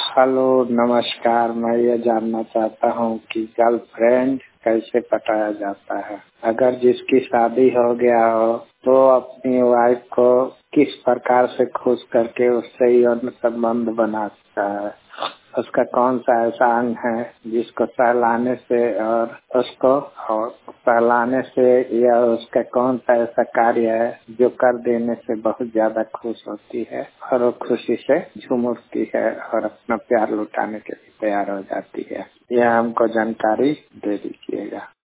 Hello, नमस्कार। मैं ये जानना चाहता हूँ कि गर्लफ्रेंड कैसे पटाया जाता है। अगर जिसकी शादी हो गया हो तो अपनी वाइफ को किस प्रकार से खुश करके उससे यौन संबंध बनाता है। उसका कौन सा ऐसा अंग है जिसको सहलाने से और उसको सहलाने से या उसका कौन सा ऐसा कार्य है जो कर देने से बहुत ज्यादा खुश होती है और वो खुशी से झूम उठती है और अपना प्यार लुटाने के लिए तैयार हो जाती है। यह हमको जानकारी दे दीजिएगा।